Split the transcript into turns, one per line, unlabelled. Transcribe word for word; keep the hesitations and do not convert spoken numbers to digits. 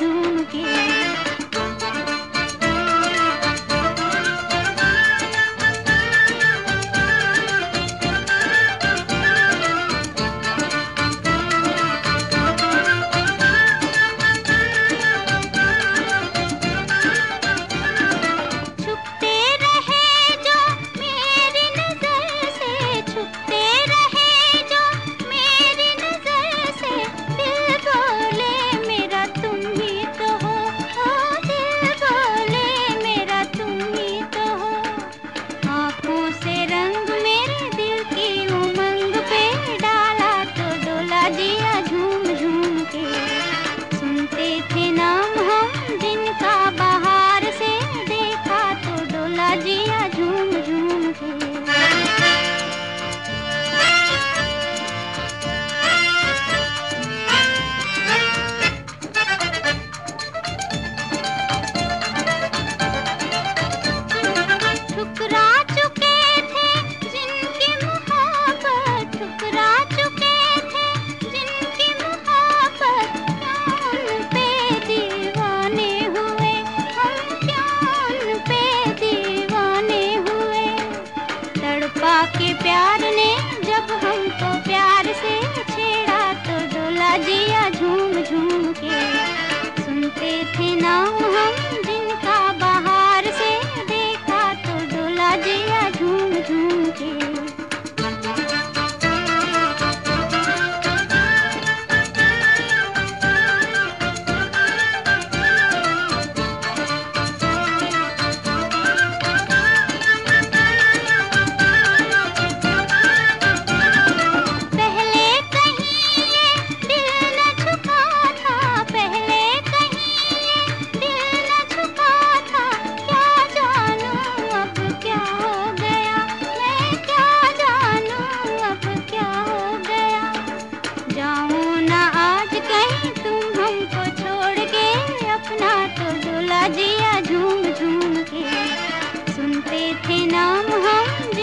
झूम के। के प्यार ने जब हमको प्यार से छेड़ा तो डोला जिया झूम झूम के। सुनते थे नाम हम जिनका बाहर से देखा तो डोला जिया झूम झूम के। जिया झूम झूम के। सुनते थे नाम हम